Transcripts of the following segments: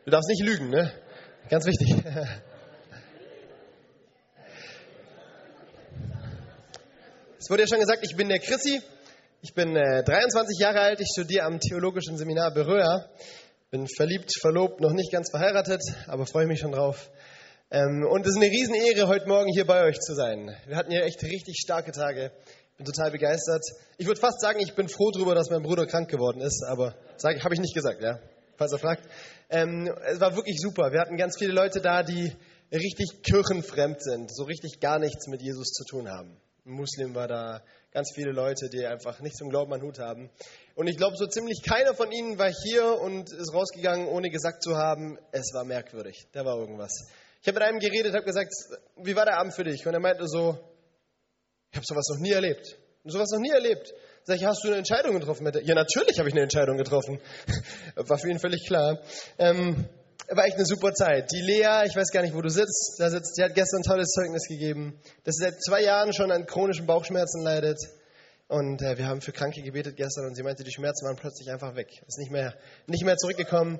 Du darfst nicht lügen, ne? Ganz wichtig. Es wurde ja schon gesagt, ich bin der Chrissy. Ich bin 23 Jahre alt. Ich studiere am Theologischen Seminar Beröa. Bin verliebt, verlobt, noch nicht ganz verheiratet, aber freue mich schon drauf. Und es ist eine Riesenehre, heute Morgen hier bei euch zu sein. Wir hatten hier echt richtig starke Tage. Bin total begeistert. Ich würde fast sagen, ich bin froh darüber, dass mein Bruder krank geworden ist, aber habe ich nicht gesagt, ja, falls er fragt. Es war wirklich super. Wir hatten ganz viele Leute da, die richtig kirchenfremd sind, so richtig gar nichts mit Jesus zu tun haben. Ein Muslim war da, ganz viele Leute, die einfach nichts zum Glauben an Hut haben. Und ich glaube, so ziemlich keiner von ihnen war hier und ist rausgegangen, ohne gesagt zu haben, es war merkwürdig, da war irgendwas. Ich habe mit einem geredet, habe gesagt, wie war der Abend für dich? Und er meinte so, ich habe sowas noch nie erlebt. Sag ich, hast du eine Entscheidung getroffen? Ja, natürlich habe ich eine Entscheidung getroffen. War für ihn völlig klar. War echt eine super Zeit. Die Lea, ich weiß gar nicht, wo du sitzt, die hat gestern ein tolles Zeugnis gegeben, dass sie seit 2 Jahren schon an chronischen Bauchschmerzen leidet. Und wir haben für Kranke gebetet gestern und sie meinte, die Schmerzen waren plötzlich einfach weg. Ist nicht mehr zurückgekommen.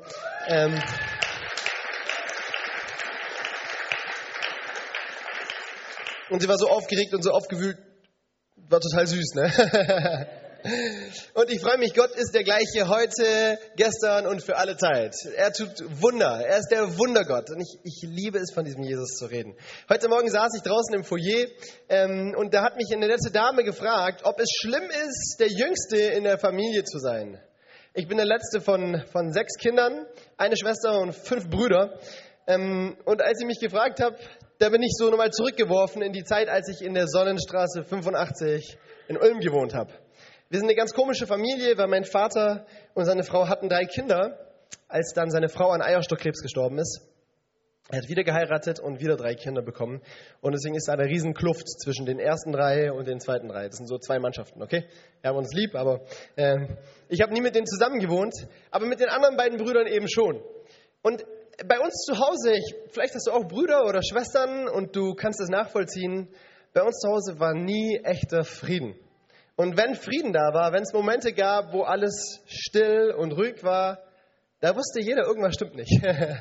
Und sie war so aufgeregt und so aufgewühlt, war total süß, ne? Und ich freue mich, Gott ist der gleiche heute, gestern und für alle Zeit. Er tut Wunder, er ist der Wundergott und ich liebe es, von diesem Jesus zu reden. Heute Morgen saß ich draußen im Foyer und da hat mich eine nette Dame gefragt, ob es schlimm ist, der Jüngste in der Familie zu sein. Ich bin der Letzte von 6 Kindern, eine Schwester und 5 Brüder. Und als sie mich gefragt hat, da bin ich so nochmal zurückgeworfen in die Zeit, als ich in der Sonnenstraße 85 in Ulm gewohnt habe. Wir sind eine ganz komische Familie, weil mein Vater und seine Frau hatten 3 Kinder, als dann seine Frau an Eierstockkrebs gestorben ist. Er hat wieder geheiratet und wieder 3 Kinder bekommen. Und deswegen ist da eine riesen Kluft zwischen den ersten 3 und den zweiten 3. Das sind so 2 Mannschaften, okay? Wir haben uns lieb, aber ich habe nie mit denen zusammen gewohnt, aber mit den anderen beiden Brüdern eben schon. Und bei uns zu Hause, vielleicht hast du auch Brüder oder Schwestern und du kannst es nachvollziehen, bei uns zu Hause war nie echter Frieden. Und wenn Frieden da war, wenn es Momente gab, wo alles still und ruhig war, da wusste jeder, irgendwas stimmt nicht.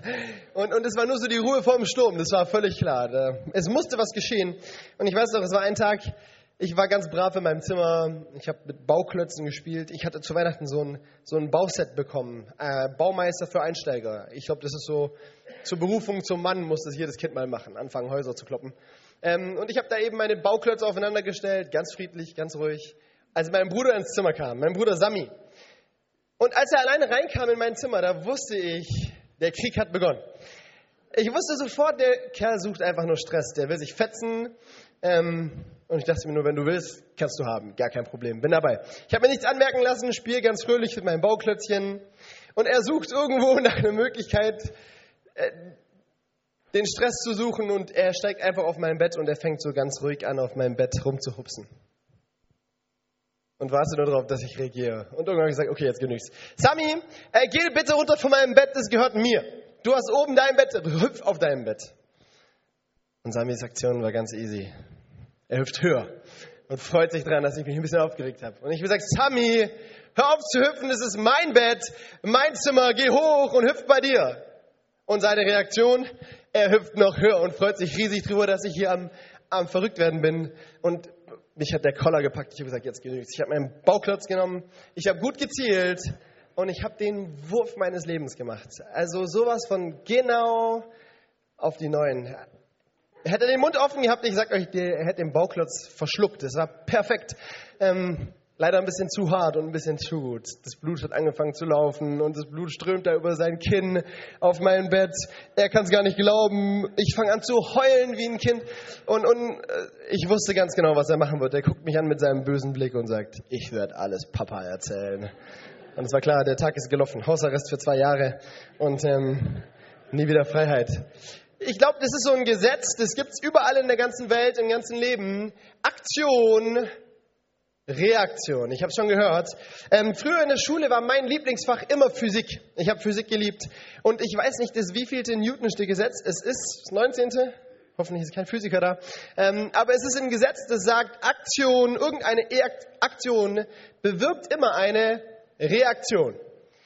und es war nur so die Ruhe vor dem Sturm, das war völlig klar. Es musste was geschehen. Und ich weiß noch, es war ein Tag, ich war ganz brav in meinem Zimmer, ich habe mit Bauklötzen gespielt. Ich hatte zu Weihnachten so ein Bauset bekommen, Baumeister für Einsteiger. Ich glaube, das ist so, zur Berufung zum Mann muss das jedes Kind mal machen, anfangen Häuser zu kloppen. Und ich habe da eben meine Bauklötze aufeinander gestellt, ganz friedlich, ganz ruhig, als mein Bruder ins Zimmer kam, mein Bruder Sami. Und als er alleine reinkam in mein Zimmer, da wusste ich, der Krieg hat begonnen. Ich wusste sofort, der Kerl sucht einfach nur Stress, der will sich fetzen. Und ich dachte mir nur, wenn du willst, kannst du haben, gar kein Problem, bin dabei. Ich habe mir nichts anmerken lassen, spiele ganz fröhlich mit meinem Bauklötzchen. Und er sucht irgendwo nach einer Möglichkeit, den Stress zu suchen und er steigt einfach auf mein Bett und er fängt so ganz ruhig an, auf meinem Bett rumzuhupsen. Und warte nur darauf, dass ich reagiere. Und irgendwann habe ich gesagt, okay, jetzt genügt's. Sami, geh bitte runter von meinem Bett, das gehört mir. Du hast oben dein Bett, hüpf auf deinem Bett. Und Samis Aktion war ganz easy. Er hüpft höher und freut sich daran, dass ich mich ein bisschen aufgeregt habe. Und ich habe gesagt, Sami, hör auf zu hüpfen, das ist mein Bett, mein Zimmer, geh hoch und hüpf bei dir. Und seine Reaktion, er hüpft noch höher und freut sich riesig drüber, dass ich hier am Verrücktwerden bin. Und mich hat der Koller gepackt. Ich habe gesagt, jetzt genügt's. Ich habe meinen Bauklotz genommen, ich habe gut gezielt und ich habe den Wurf meines Lebens gemacht. Also sowas von genau auf die 9. Hätte er den Mund offen gehabt, ich sag euch, er hätte den Bauklotz verschluckt. Das war perfekt. Leider ein bisschen zu hart und ein bisschen zu gut. Das Blut hat angefangen zu laufen und das Blut strömt da über sein Kinn auf mein Bett. Er kann es gar nicht glauben. Ich fange an zu heulen wie ein Kind. Und ich wusste ganz genau, was er machen wird. Er guckt mich an mit seinem bösen Blick und sagt, ich werde alles Papa erzählen. Und es war klar, der Tag ist gelaufen. Hausarrest für 2 Jahre und nie wieder Freiheit. Ich glaube, das ist so ein Gesetz, das gibt es überall in der ganzen Welt, im ganzen Leben. Aktion, Reaktion. Ich habe es schon gehört. Früher in der Schule war mein Lieblingsfach immer Physik. Ich habe Physik geliebt. Und ich weiß nicht, das wievielte Newtonsche Gesetz es ist. Das 19. Hoffentlich ist kein Physiker da. Aber es ist ein Gesetz, das sagt, Aktion, irgendeine Aktion bewirkt immer eine Reaktion.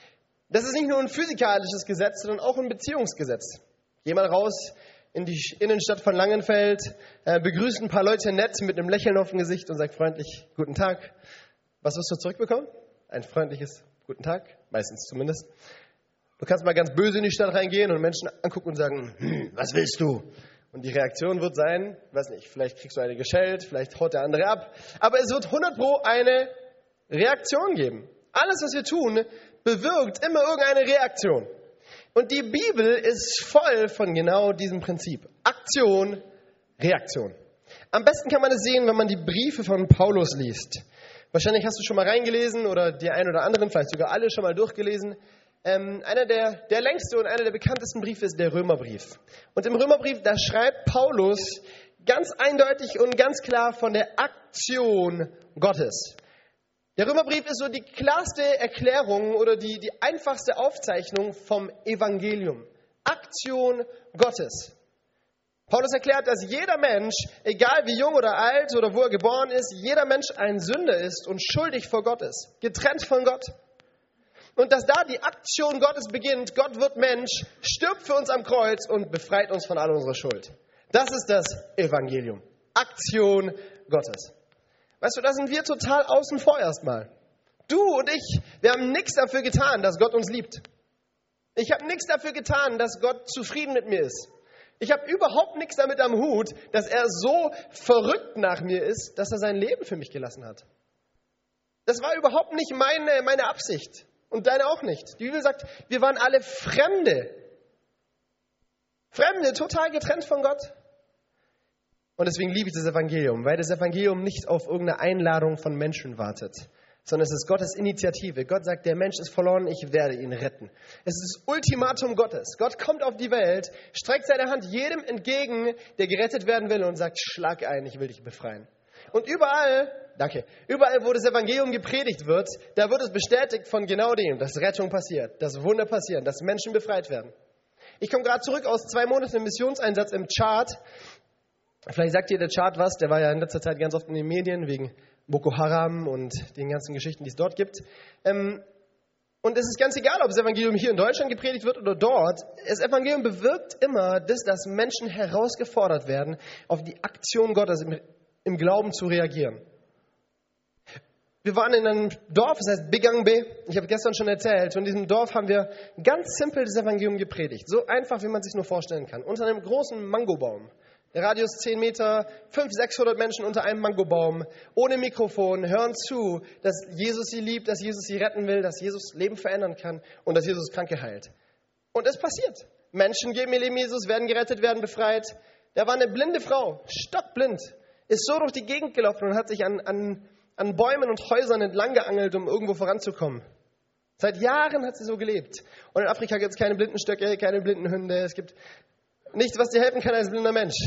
Das ist nicht nur ein physikalisches Gesetz, sondern auch ein Beziehungsgesetz. Geh mal raus in die Innenstadt von Langenfeld, begrüßt ein paar Leute nett mit einem Lächeln auf dem Gesicht und sagt freundlich, guten Tag. Was wirst du zurückbekommen? Ein freundliches guten Tag, meistens zumindest. Du kannst mal ganz böse in die Stadt reingehen und Menschen angucken und sagen, was willst du? Und die Reaktion wird sein, weiß nicht, vielleicht kriegst du eine geschellt, vielleicht haut der andere ab. Aber es wird 100% eine Reaktion geben. Alles, was wir tun, bewirkt immer irgendeine Reaktion. Und die Bibel ist voll von genau diesem Prinzip. Aktion, Reaktion. Am besten kann man es sehen, wenn man die Briefe von Paulus liest. Wahrscheinlich hast du schon mal reingelesen oder die einen oder anderen, vielleicht sogar alle schon mal durchgelesen. Einer der längste und einer der bekanntesten Briefe ist der Römerbrief. Und im Römerbrief, da schreibt Paulus ganz eindeutig und ganz klar von der Aktion Gottes. Der Römerbrief ist so die klarste Erklärung oder die einfachste Aufzeichnung vom Evangelium. Aktion Gottes. Paulus erklärt, dass jeder Mensch, egal wie jung oder alt oder wo er geboren ist, jeder Mensch ein Sünder ist und schuldig vor Gott ist, getrennt von Gott. Und dass da die Aktion Gottes beginnt, Gott wird Mensch, stirbt für uns am Kreuz und befreit uns von all unserer Schuld. Das ist das Evangelium. Aktion Gottes. Weißt du, da sind wir total außen vor erstmal. Du und ich, wir haben nichts dafür getan, dass Gott uns liebt. Ich habe nichts dafür getan, dass Gott zufrieden mit mir ist. Ich habe überhaupt nichts damit am Hut, dass er so verrückt nach mir ist, dass er sein Leben für mich gelassen hat. Das war überhaupt nicht meine Absicht. Und deine auch nicht. Die Bibel sagt, wir waren alle Fremde. Fremde, total getrennt von Gott. Und deswegen liebe ich das Evangelium, weil das Evangelium nicht auf irgendeine Einladung von Menschen wartet, sondern es ist Gottes Initiative. Gott sagt, der Mensch ist verloren, ich werde ihn retten. Es ist das Ultimatum Gottes. Gott kommt auf die Welt, streckt seine Hand jedem entgegen, der gerettet werden will und sagt, schlag ein, ich will dich befreien. Und überall, wo das Evangelium gepredigt wird, da wird es bestätigt von genau dem, dass Rettung passiert, dass Wunder passieren, dass Menschen befreit werden. Ich komme gerade zurück aus 2 Monaten Missionseinsatz im Chad. Vielleicht sagt dir der Chad was, der war ja in letzter Zeit ganz oft in den Medien wegen Boko Haram und den ganzen Geschichten, die es dort gibt. Und es ist ganz egal, ob das Evangelium hier in Deutschland gepredigt wird oder dort. Das Evangelium bewirkt immer, dass Menschen herausgefordert werden, auf die Aktion Gottes im Glauben zu reagieren. Wir waren in einem Dorf, das heißt Bigangbe. Ich habe gestern schon erzählt. Und in diesem Dorf haben wir ganz simpel das Evangelium gepredigt. So einfach, wie man es sich nur vorstellen kann. Unter einem großen Mangobaum. Der Radius 10 Meter, 500, 600 Menschen unter einem Mangobaum. Ohne Mikrofon, hören zu, dass Jesus sie liebt, dass Jesus sie retten will, dass Jesus Leben verändern kann und dass Jesus Kranke heilt. Und es passiert. Menschen geben ihr Leben Jesus, werden gerettet, werden befreit. Da war eine blinde Frau, stockblind, ist so durch die Gegend gelaufen und hat sich an Bäumen und Häusern entlang geangelt, um irgendwo voranzukommen. Seit Jahren hat sie so gelebt. Und in Afrika gibt es keine Blindenstöcke, keine Blindenhunde. Es gibt nichts, was dir helfen kann als blinder Mensch.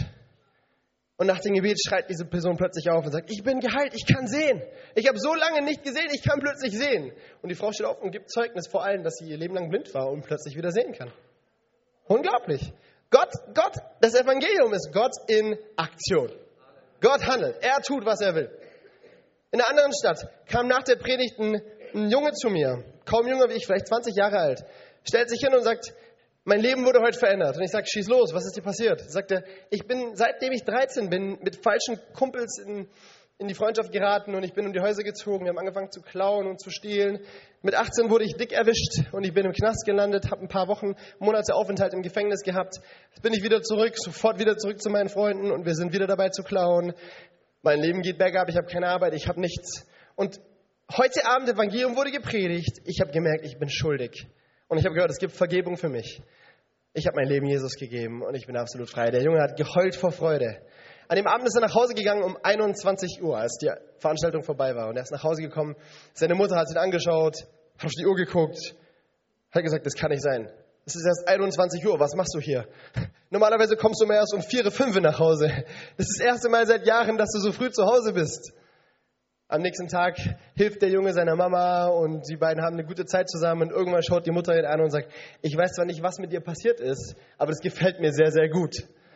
Und nach dem Gebet schreit diese Person plötzlich auf und sagt, ich bin geheilt, ich kann sehen. Ich habe so lange nicht gesehen, ich kann plötzlich sehen. Und die Frau steht auf und gibt Zeugnis vor allem, dass sie ihr Leben lang blind war und plötzlich wieder sehen kann. Unglaublich. Gott, das Evangelium ist Gott in Aktion. Gott handelt, er tut, was er will. In einer anderen Stadt kam nach der Predigt ein Junge zu mir, kaum jünger wie ich, vielleicht 20 Jahre alt, stellt sich hin und sagt, mein Leben wurde heute verändert. Und ich sage, schieß los, was ist dir passiert? Sagt er, ich bin, seitdem ich 13 bin, mit falschen Kumpels in die Freundschaft geraten und ich bin um die Häuser gezogen. Wir haben angefangen zu klauen und zu stehlen. Mit 18 wurde ich dick erwischt und ich bin im Knast gelandet, habe ein paar Wochen, Monate Aufenthalt im Gefängnis gehabt. Jetzt bin ich wieder zurück, sofort wieder zurück zu meinen Freunden und wir sind wieder dabei zu klauen. Mein Leben geht bergab, ich habe keine Arbeit, ich habe nichts. Und heute Abend, Evangelium wurde gepredigt. Ich habe gemerkt, ich bin schuldig. Und ich habe gehört, es gibt Vergebung für mich. Ich habe mein Leben Jesus gegeben und ich bin absolut frei. Der Junge hat geheult vor Freude. An dem Abend ist er nach Hause gegangen um 21 Uhr, als die Veranstaltung vorbei war. Und er ist nach Hause gekommen. Seine Mutter hat ihn angeschaut, hat auf die Uhr geguckt, hat gesagt, das kann nicht sein. Es ist erst 21 Uhr, was machst du hier? Normalerweise kommst du immer erst um 4, 5 nach Hause. Das ist das erste Mal seit Jahren, dass du so früh zu Hause bist. Am nächsten Tag hilft der Junge seiner Mama und die beiden haben eine gute Zeit zusammen und irgendwann schaut die Mutter ihn an und sagt, ich weiß zwar nicht, was mit dir passiert ist, aber das gefällt mir sehr, sehr gut.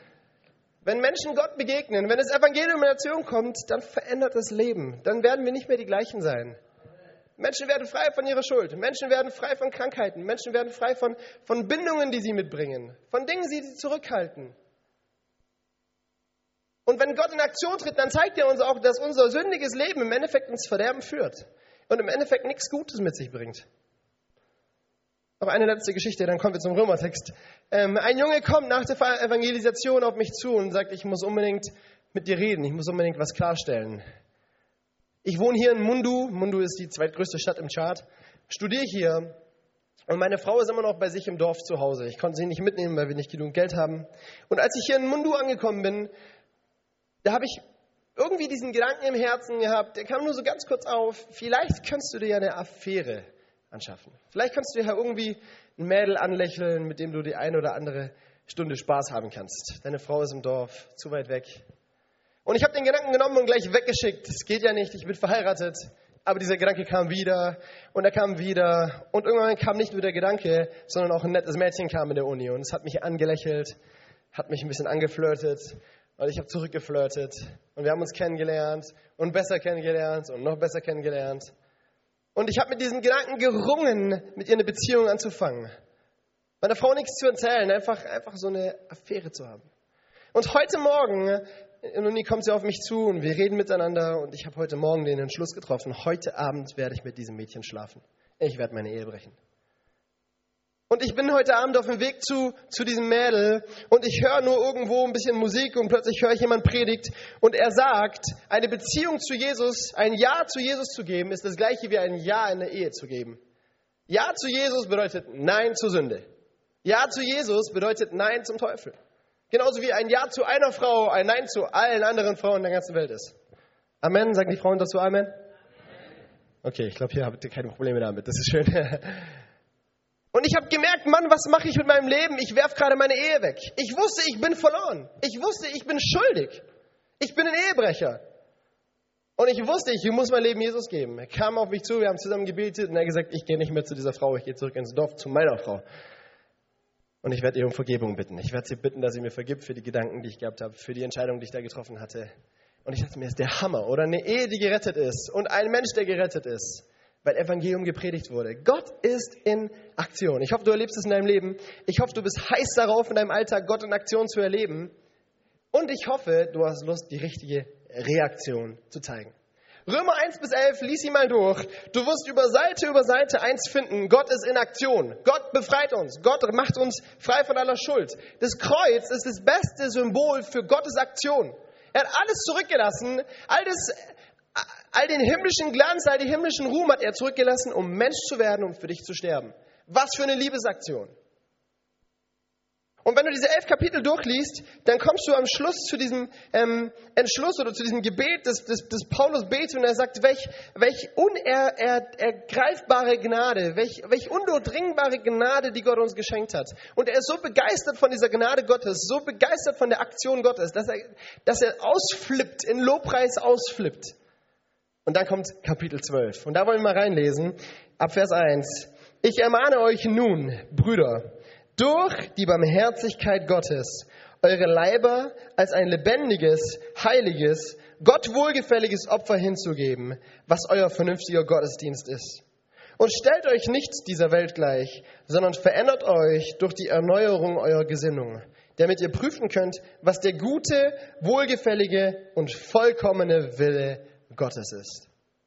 Wenn Menschen Gott begegnen, wenn das Evangelium in Aktion kommt, dann verändert das Leben. Dann werden wir nicht mehr die gleichen sein. Menschen werden frei von ihrer Schuld. Menschen werden frei von Krankheiten. Menschen werden frei von Bindungen, die sie mitbringen. Von Dingen, die sie zurückhalten. Und wenn Gott in Aktion tritt, dann zeigt er uns auch, dass unser sündiges Leben im Endeffekt ins Verderben führt. Und im Endeffekt nichts Gutes mit sich bringt. Noch eine letzte Geschichte, dann kommen wir zum Römertext. Ein Junge kommt nach der Evangelisation auf mich zu und sagt, ich muss unbedingt mit dir reden. Ich muss unbedingt was klarstellen. Ich wohne hier in Mundu. Mundu ist die zweitgrößte Stadt im Chart. Studiere hier. Und meine Frau ist immer noch bei sich im Dorf zu Hause. Ich konnte sie nicht mitnehmen, weil wir nicht genug Geld haben. Und als ich hier in Mundu angekommen bin, da habe ich irgendwie diesen Gedanken im Herzen gehabt, der kam nur so ganz kurz auf, vielleicht kannst du dir ja eine Affäre anschaffen. Vielleicht kannst du dir ja irgendwie ein Mädel anlächeln, mit dem du die eine oder andere Stunde Spaß haben kannst. Deine Frau ist im Dorf, zu weit weg. Und ich habe den Gedanken genommen und gleich weggeschickt. Es geht ja nicht, ich bin verheiratet. Aber dieser Gedanke kam wieder und er kam wieder. Und irgendwann kam nicht nur der Gedanke, sondern auch ein nettes Mädchen kam in der Uni. Und es hat mich angelächelt, hat mich ein bisschen angeflirtet. Und ich habe zurückgeflirtet. Und wir haben uns kennengelernt und besser kennengelernt und noch besser kennengelernt. Und ich habe mit diesem Gedanken gerungen, mit ihr eine Beziehung anzufangen. Meiner Frau nichts zu erzählen, einfach so eine Affäre zu haben. Und heute Morgen, nun kommt sie auf mich zu und wir reden miteinander. Und ich habe heute Morgen den Entschluss getroffen, heute Abend werde ich mit diesem Mädchen schlafen. Ich werde meine Ehe brechen. Und ich bin heute Abend auf dem Weg zu diesem Mädel und ich höre nur irgendwo ein bisschen Musik und plötzlich höre ich jemand predigt und er sagt, eine Beziehung zu Jesus, ein Ja zu Jesus zu geben, ist das gleiche wie ein Ja in der Ehe zu geben. Ja zu Jesus bedeutet Nein zur Sünde. Ja zu Jesus bedeutet Nein zum Teufel. Genauso wie ein Ja zu einer Frau ein Nein zu allen anderen Frauen der ganzen Welt ist. Amen, sagen die Frauen dazu Amen? Okay, ich glaube, hier habt ihr keine Probleme damit, das ist schön. Und ich habe gemerkt, Mann, was mache ich mit meinem Leben? Ich werfe gerade meine Ehe weg. Ich wusste, ich bin verloren. Ich wusste, ich bin schuldig. Ich bin ein Ehebrecher. Und ich wusste, ich muss mein Leben Jesus geben. Er kam auf mich zu, wir haben zusammen gebetet und er hat gesagt, ich gehe nicht mehr zu dieser Frau, ich gehe zurück ins Dorf zu meiner Frau. Und ich werde ihr um Vergebung bitten. Ich werde sie bitten, dass sie mir vergibt für die Gedanken, die ich gehabt habe, für die Entscheidung, die ich da getroffen hatte. Und ich dachte mir, das ist der Hammer. Oder eine Ehe, die gerettet ist und ein Mensch, der gerettet ist. Weil Evangelium gepredigt wurde. Gott ist in Aktion. Ich hoffe, du erlebst es in deinem Leben. Ich hoffe, du bist heiß darauf, in deinem Alltag Gott in Aktion zu erleben. Und ich hoffe, du hast Lust, die richtige Reaktion zu zeigen. Römer 1-11, lies sie mal durch. Du wirst über Seite eins finden. Gott ist in Aktion. Gott befreit uns. Gott macht uns frei von aller Schuld. Das Kreuz ist das beste Symbol für Gottes Aktion. Er hat alles zurückgelassen, all den himmlischen Glanz, all den himmlischen Ruhm hat er zurückgelassen, um Mensch zu werden und für dich zu sterben. Was für eine Liebesaktion. Und wenn du diese 11 Kapitel durchliest, dann kommst du am Schluss zu diesem Entschluss oder zu diesem Gebet, das Paulus betet und er sagt, welch unergreifbare Gnade, welch undurchdringbare Gnade, die Gott uns geschenkt hat. Und er ist so begeistert von dieser Gnade Gottes, so begeistert von der Aktion Gottes, dass er ausflippt, in Lobpreis ausflippt. Und dann kommt Kapitel 12. Und da wollen wir mal reinlesen, ab Vers 1. Ich ermahne euch nun, Brüder, durch die Barmherzigkeit Gottes, eure Leiber als ein lebendiges, heiliges, Gott wohlgefälliges Opfer hinzugeben, was euer vernünftiger Gottesdienst ist. Und stellt euch nicht dieser Welt gleich, sondern verändert euch durch die Erneuerung eurer Gesinnung, damit ihr prüfen könnt, was der gute, wohlgefällige und vollkommene Wille Gottes ist.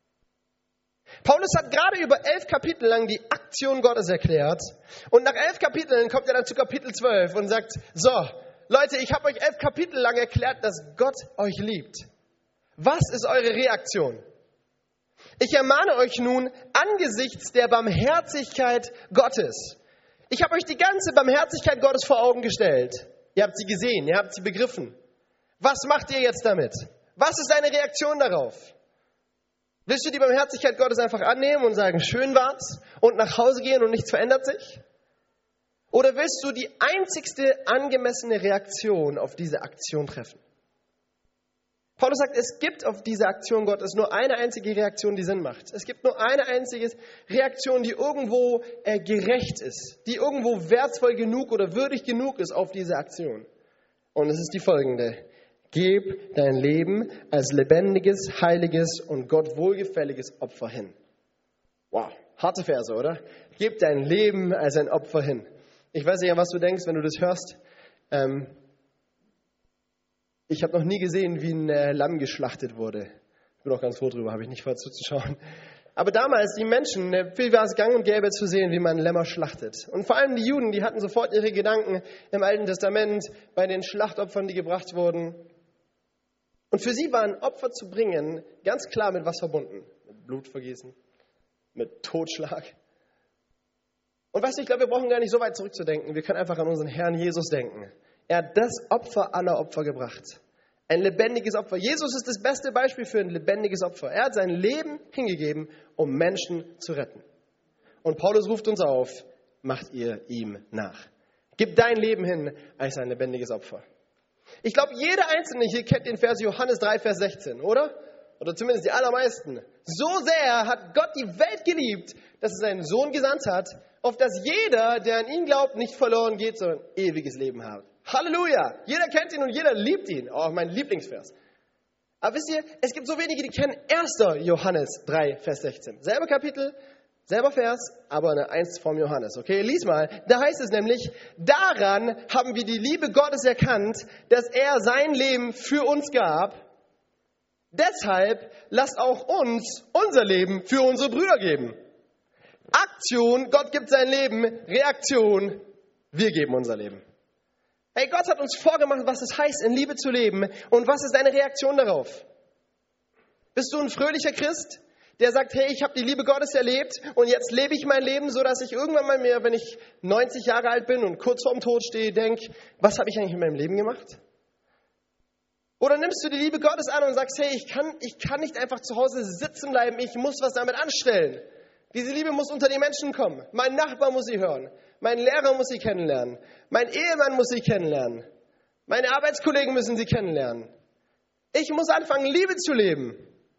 Paulus hat gerade über 11 Kapitel lang die Aktion Gottes erklärt und nach 11 Kapiteln kommt er dann zu Kapitel 12 und sagt, so, Leute, ich habe euch 11 Kapitel lang erklärt, dass Gott euch liebt. Was ist eure Reaktion? Ich ermahne euch nun angesichts der Barmherzigkeit Gottes. Ich habe euch die ganze Barmherzigkeit Gottes vor Augen gestellt. Ihr habt sie gesehen, ihr habt sie begriffen. Was macht ihr jetzt damit? Was ist deine Reaktion darauf? Willst du die Barmherzigkeit Gottes einfach annehmen und sagen, schön war's und nach Hause gehen und nichts verändert sich? Oder willst du die einzigste angemessene Reaktion auf diese Aktion treffen? Paulus sagt, es gibt auf diese Aktion Gottes nur eine einzige Reaktion, die Sinn macht. Es gibt nur eine einzige Reaktion, die irgendwo gerecht ist, die irgendwo wertvoll genug oder würdig genug ist auf diese Aktion. Und es ist die folgende. Gib dein Leben als lebendiges, heiliges und Gott wohlgefälliges Opfer hin. Wow, harte Verse, oder? Gib dein Leben als ein Opfer hin. Ich weiß nicht, an was du denkst, wenn du das hörst. Ich habe noch nie gesehen, wie ein Lamm geschlachtet wurde. Ich bin auch ganz froh drüber, habe ich nicht vor zuzuschauen. Aber damals, die Menschen, viel war es gang und gäbe zu sehen, wie man Lämmer schlachtet. Und vor allem die Juden, die hatten sofort ihre Gedanken im Alten Testament bei den Schlachtopfern, die gebracht wurden. Und für sie waren Opfer zu bringen ganz klar mit was verbunden. Mit Blutvergießen, mit Totschlag. Und weißt du, ich glaube, wir brauchen gar nicht so weit zurückzudenken. Wir können einfach an unseren Herrn Jesus denken. Er hat das Opfer aller Opfer gebracht. Ein lebendiges Opfer. Jesus ist das beste Beispiel für ein lebendiges Opfer. Er hat sein Leben hingegeben, um Menschen zu retten. Und Paulus ruft uns auf, macht ihr ihm nach. Gib dein Leben hin als ein lebendiges Opfer. Ich glaube, jeder Einzelne hier kennt den Vers Johannes 3, Vers 16, oder? Oder zumindest die allermeisten. So sehr hat Gott die Welt geliebt, dass er seinen Sohn gesandt hat, auf dass jeder, der an ihn glaubt, nicht verloren geht, sondern ewiges Leben hat. Halleluja! Jeder kennt ihn und jeder liebt ihn. Oh, mein Lieblingsvers. Aber wisst ihr, es gibt so wenige, die kennen 1. Johannes 3, Vers 16. Selber Kapitel, selber Vers, aber eine 1 vom Johannes. Okay, lies mal. Da heißt es nämlich, daran haben wir die Liebe Gottes erkannt, dass er sein Leben für uns gab. Deshalb lasst auch uns unser Leben für unsere Brüder geben. Aktion, Gott gibt sein Leben. Reaktion, wir geben unser Leben. Hey, Gott hat uns vorgemacht, was es heißt, in Liebe zu leben. Und was ist deine Reaktion darauf? Bist du ein fröhlicher Christ, der sagt, hey, ich habe die Liebe Gottes erlebt und jetzt lebe ich mein Leben, so dass ich irgendwann mal mehr, wenn ich 90 Jahre alt bin und kurz vorm Tod stehe, denke, was habe ich eigentlich in meinem Leben gemacht? Oder nimmst du die Liebe Gottes an und sagst, hey, ich kann nicht einfach zu Hause sitzen bleiben, ich muss was damit anstellen. Diese Liebe muss unter die Menschen kommen. Mein Nachbar muss sie hören. Mein Lehrer muss sie kennenlernen. Mein Ehemann muss sie kennenlernen. Meine Arbeitskollegen müssen sie kennenlernen. Ich muss anfangen, Liebe zu leben.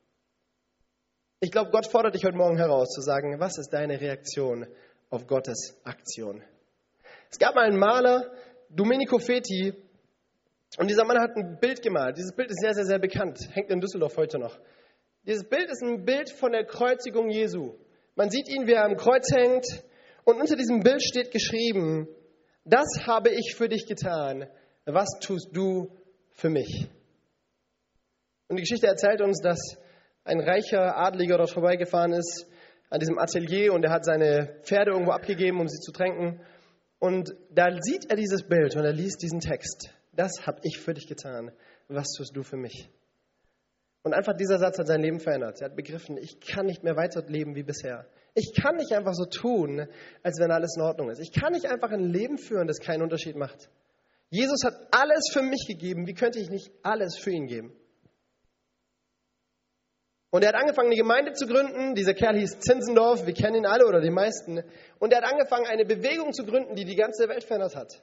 Ich glaube, Gott fordert dich heute Morgen heraus, zu sagen, was ist deine Reaktion auf Gottes Aktion? Es gab mal einen Maler, Domenico Feti, und dieser Mann hat ein Bild gemalt. Dieses Bild ist sehr, sehr, sehr bekannt, hängt in Düsseldorf heute noch. Dieses Bild ist ein Bild von der Kreuzigung Jesu. Man sieht ihn, wie er am Kreuz hängt, und unter diesem Bild steht geschrieben, das habe ich für dich getan, was tust du für mich? Und die Geschichte erzählt uns, dass ein reicher Adeliger dort vorbeigefahren ist, an diesem Atelier, und er hat seine Pferde irgendwo abgegeben, um sie zu tränken. Und da sieht er dieses Bild und er liest diesen Text. Das habe ich für dich getan, was tust du für mich? Und einfach dieser Satz hat sein Leben verändert. Er hat begriffen, ich kann nicht mehr weiterleben wie bisher. Ich kann nicht einfach so tun, als wenn alles in Ordnung ist. Ich kann nicht einfach ein Leben führen, das keinen Unterschied macht. Jesus hat alles für mich gegeben. Wie könnte ich nicht alles für ihn geben? Und er hat angefangen, eine Gemeinde zu gründen. Dieser Kerl hieß Zinzendorf. Wir kennen ihn alle oder die meisten. Und er hat angefangen, eine Bewegung zu gründen, die die ganze Welt verändert hat.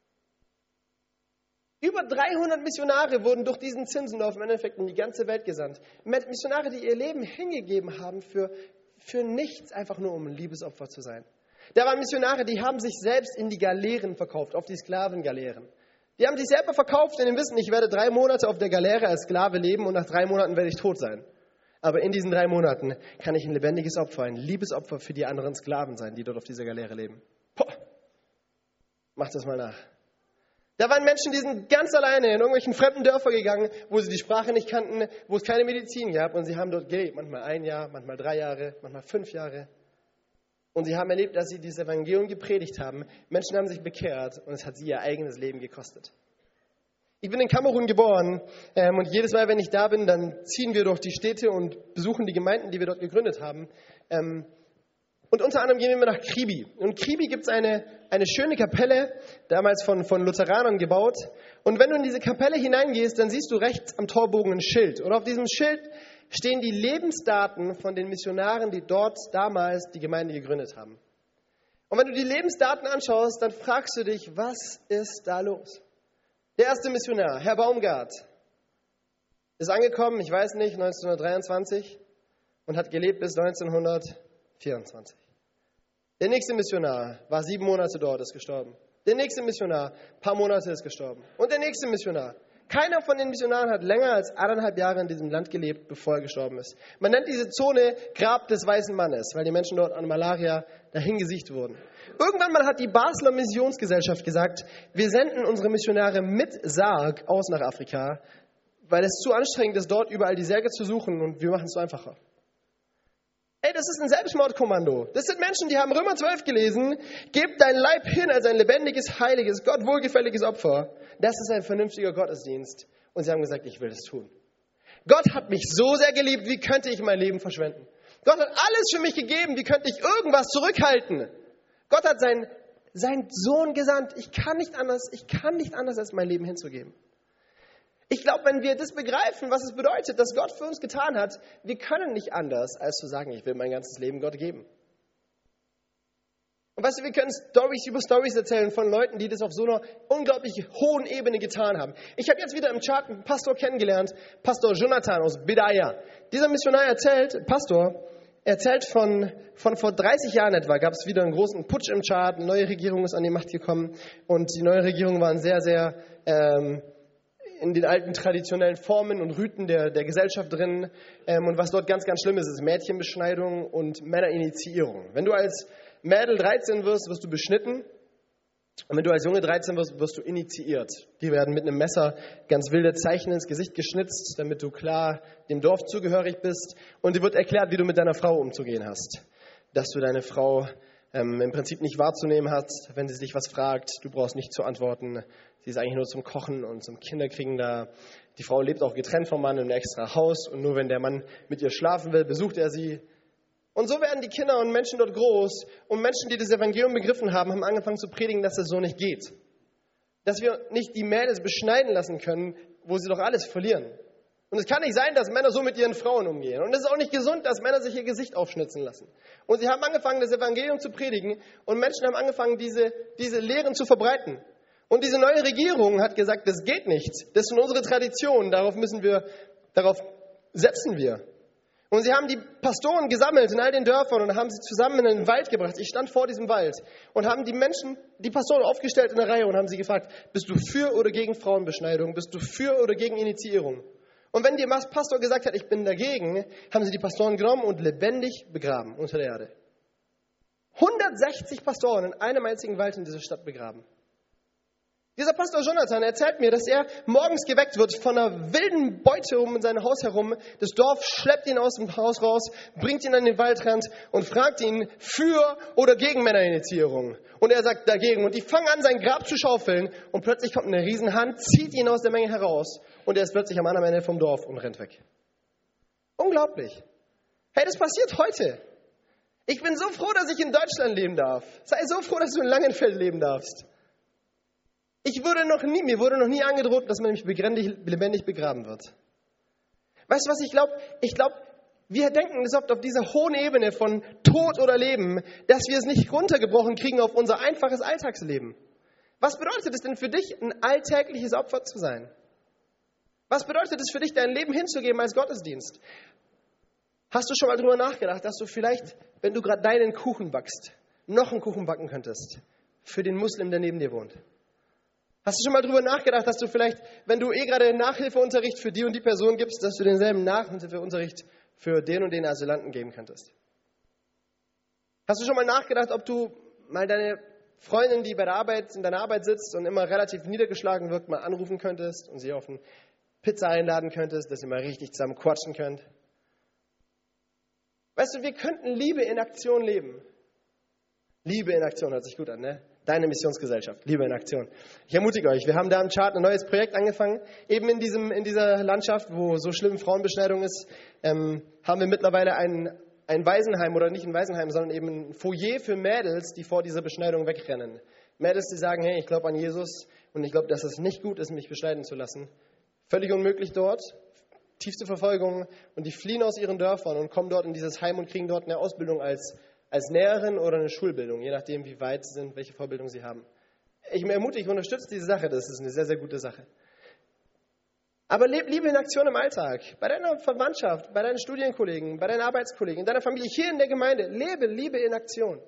Über 300 Missionare wurden durch diesen Zinzendorf im Endeffekt in die ganze Welt gesandt. Missionare, die ihr Leben hingegeben haben für nichts, einfach nur um ein Liebesopfer zu sein. Da waren Missionare, die haben sich selbst in die Galeeren verkauft, auf die Sklavengaleeren. Die haben sich selber verkauft in dem Wissen, ich werde 3 Monate auf der Galeere als Sklave leben und nach 3 Monaten werde ich tot sein. Aber in diesen 3 Monaten kann ich ein lebendiges Opfer, ein Liebesopfer für die anderen Sklaven sein, die dort auf dieser Galeere leben. Boah. Macht das mal nach. Da waren Menschen, die sind ganz alleine in irgendwelchen fremden Dörfer gegangen, wo sie die Sprache nicht kannten, wo es keine Medizin gab. Und sie haben dort gelebt, manchmal 1 Jahr, manchmal 3 Jahre, manchmal 5 Jahre. Und sie haben erlebt, dass sie dieses Evangelium gepredigt haben. Menschen haben sich bekehrt und es hat sie ihr eigenes Leben gekostet. Ich bin in Kamerun geboren und jedes Mal, wenn ich da bin, dann ziehen wir durch die Städte und besuchen die Gemeinden, die wir dort gegründet haben. Und unter anderem gehen wir immer nach Kribi. Und in Kribi gibt es eine schöne Kapelle, damals von Lutheranern gebaut. Und wenn du in diese Kapelle hineingehst, dann siehst du rechts am Torbogen ein Schild. Und auf diesem Schild stehen die Lebensdaten von den Missionaren, die dort damals die Gemeinde gegründet haben. Und wenn du die Lebensdaten anschaust, dann fragst du dich, was ist da los? Der erste Missionar, Herr Baumgart, ist angekommen, ich weiß nicht, 1923 und hat gelebt bis 1924. Der nächste Missionar war 7 Monate dort, ist gestorben. Der nächste Missionar, ein paar Monate, ist gestorben. Und der nächste Missionar, Keiner von den Missionaren hat länger als 1,5 Jahre in diesem Land gelebt, bevor er gestorben ist. Man nennt diese Zone Grab des weißen Mannes, weil die Menschen dort an Malaria dahingesiegt wurden. Irgendwann mal hat die Basler Missionsgesellschaft gesagt, wir senden unsere Missionare mit Sarg aus nach Afrika, weil es zu anstrengend ist, dort überall die Särge zu suchen und wir machen es so einfacher. Ey, das ist ein Selbstmordkommando. Das sind Menschen, die haben Römer 12 gelesen, gebt dein Leib hin als ein lebendiges, heiliges, Gott wohlgefälliges Opfer. Das ist ein vernünftiger Gottesdienst. Und sie haben gesagt, ich will es tun. Gott hat mich so sehr geliebt, wie könnte ich mein Leben verschwenden? Gott hat alles für mich gegeben, wie könnte ich irgendwas zurückhalten? Gott hat seinen Sohn gesandt. Ich kann nicht anders, als mein Leben hinzugeben. Ich glaube, wenn wir das begreifen, was es bedeutet, dass Gott für uns getan hat, wir können nicht anders, als zu sagen, ich will mein ganzes Leben Gott geben. Und weißt du, wir können Storys über Storys erzählen von Leuten, die das auf so einer unglaublich hohen Ebene getan haben. Ich habe jetzt wieder im Chat einen Pastor kennengelernt, Pastor Jonathan aus Bedaya. Dieser Missionar erzählt von vor 30 Jahren etwa, gab es wieder einen großen Putsch im Chad, eine neue Regierung ist an die Macht gekommen und die neue Regierung war sehr, sehr in den alten traditionellen Formen und Riten der Gesellschaft drin. Und was dort ganz, ganz schlimm ist, ist Mädchenbeschneidung und Männerinitiierung. Wenn du als Mädel 13 wirst, wirst du beschnitten. Und wenn du als Junge 13 wirst, wirst du initiiert. Die werden mit einem Messer ganz wilde Zeichen ins Gesicht geschnitzt, damit du klar dem Dorf zugehörig bist. Und dir wird erklärt, wie du mit deiner Frau umzugehen hast. Dass du deine Frau im Prinzip nicht wahrzunehmen hast, wenn sie sich was fragt. Du brauchst nicht zu antworten. Sie ist eigentlich nur zum Kochen und zum Kinderkriegen da. Die Frau lebt auch getrennt vom Mann in einem extra Haus. Und nur wenn der Mann mit ihr schlafen will, besucht er sie. Und so werden die Kinder und Menschen dort groß. Und Menschen, die das Evangelium begriffen haben, haben angefangen zu predigen, dass es so nicht geht. Dass wir nicht die Mädels beschneiden lassen können, wo sie doch alles verlieren. Und es kann nicht sein, dass Männer so mit ihren Frauen umgehen. Und es ist auch nicht gesund, dass Männer sich ihr Gesicht aufschnitzen lassen. Und sie haben angefangen, das Evangelium zu predigen. Und Menschen haben angefangen, diese Lehren zu verbreiten. Und diese neue Regierung hat gesagt, das geht nicht. Das sind unsere Traditionen. Darauf setzen wir. Und sie haben die Pastoren gesammelt in all den Dörfern und haben sie zusammen in den Wald gebracht. Ich stand vor diesem Wald und haben die Pastoren aufgestellt in der Reihe und haben sie gefragt, bist du für oder gegen Frauenbeschneidung? Bist du für oder gegen Initiierung? Und wenn der Pastor gesagt hat, ich bin dagegen, haben sie die Pastoren genommen und lebendig begraben unter der Erde. 160 Pastoren in einem einzigen Wald in dieser Stadt begraben. Dieser Pastor Jonathan erzählt mir, dass er morgens geweckt wird von einer wilden Beute um sein Haus herum. Das Dorf schleppt ihn aus dem Haus raus, bringt ihn an den Waldrand und fragt ihn für oder gegen Männerinitiierung. Und er sagt dagegen. Und die fangen an, sein Grab zu schaufeln. Und plötzlich kommt eine Riesenhand, zieht ihn aus der Menge heraus. Und er ist plötzlich am anderen Ende vom Dorf und rennt weg. Unglaublich. Hey, das passiert heute. Ich bin so froh, dass ich in Deutschland leben darf. Sei so froh, dass du in Langenfeld leben darfst. Mir wurde noch nie angedroht, dass man mich lebendig begraben wird. Weißt du, was ich glaube? Ich glaube, wir denken es oft auf dieser hohen Ebene von Tod oder Leben, dass wir es nicht runtergebrochen kriegen auf unser einfaches Alltagsleben. Was bedeutet es denn für dich, ein alltägliches Opfer zu sein? Was bedeutet es für dich, dein Leben hinzugeben als Gottesdienst? Hast du schon mal darüber nachgedacht, dass du vielleicht, wenn du gerade deinen Kuchen backst, noch einen Kuchen backen könntest für den Muslim, der neben dir wohnt? Hast du schon mal darüber nachgedacht, dass du vielleicht, wenn du gerade Nachhilfeunterricht für die und die Person gibst, dass du denselben Nachhilfeunterricht für den und den Asylanten geben könntest? Hast du schon mal nachgedacht, ob du mal deine Freundin, die in deiner Arbeit sitzt und immer relativ niedergeschlagen wirkt, mal anrufen könntest und sie auf eine Pizza einladen könntest, dass ihr mal richtig zusammen quatschen könnt? Weißt du, wir könnten Liebe in Aktion leben. Liebe in Aktion hört sich gut an, ne? Deine Missionsgesellschaft, Liebe in Aktion. Ich ermutige euch, wir haben da im Chart ein neues Projekt angefangen. Eben in dieser Landschaft, wo so schlimm Frauenbeschneidung ist, haben wir mittlerweile ein Waisenheim, oder nicht ein Waisenheim, sondern eben ein Foyer für Mädels, die vor dieser Beschneidung wegrennen. Mädels, die sagen, hey, ich glaube an Jesus und ich glaube, dass es nicht gut ist, mich beschneiden zu lassen. Völlig unmöglich dort, tiefste Verfolgung, und die fliehen aus ihren Dörfern und kommen dort in dieses Heim und kriegen dort eine Ausbildung als Näherin oder eine Schulbildung, je nachdem, wie weit sie sind, welche Vorbildung sie haben. Ich unterstütze diese Sache, das ist eine sehr, sehr gute Sache. Aber Liebe in Aktion im Alltag, bei deiner Verwandtschaft, bei deinen Studienkollegen, bei deinen Arbeitskollegen, in deiner Familie, hier in der Gemeinde, lebe Liebe in Aktion.